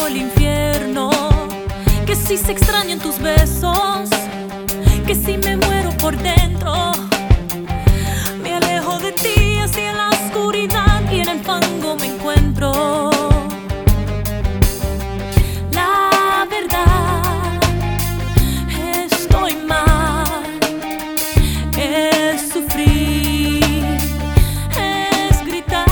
bajo el infierno, que si se extrañan tus besos, que si me muero por dentro. Me alejo de ti hacia la oscuridad y en el fango me encuentro. La verdad, estoy mal, es sufrir, es gritar.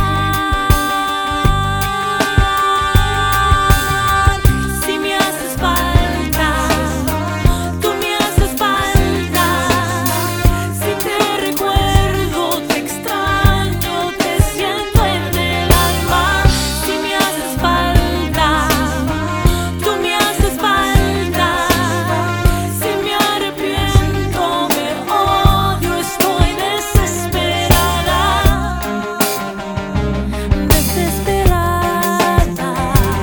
Si me haces falta, tú me haces falta. Si te recuerdo, te extraño, te siento en el alma. Si me haces falta, tú me haces falta. Si me arrepiento, me odio, estoy desesperada. Desesperada,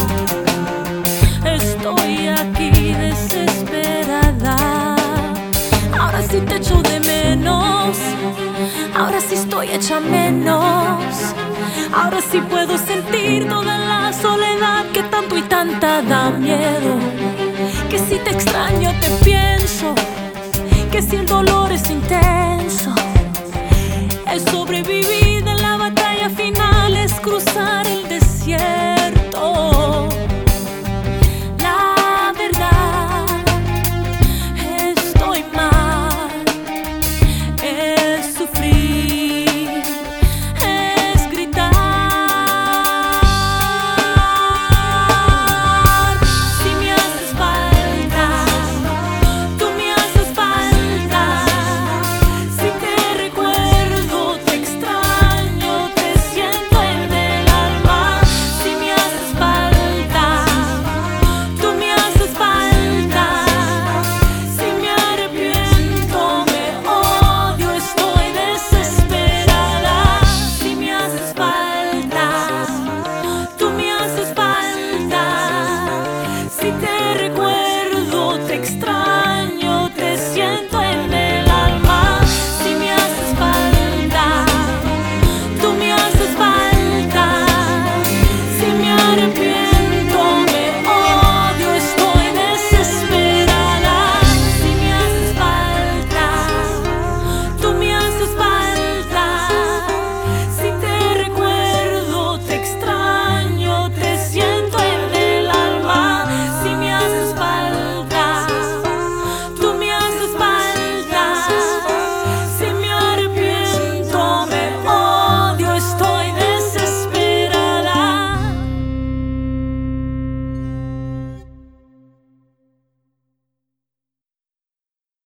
estoy aquí desesperada. Ahora sí te echo de menos, ahora sí estoy hecha menos. Ahora sí puedo sentir toda la soledad que tanto y tanta da miedo. Que si te extraño te pienso, que si el dolor es intenso, es sobrevivir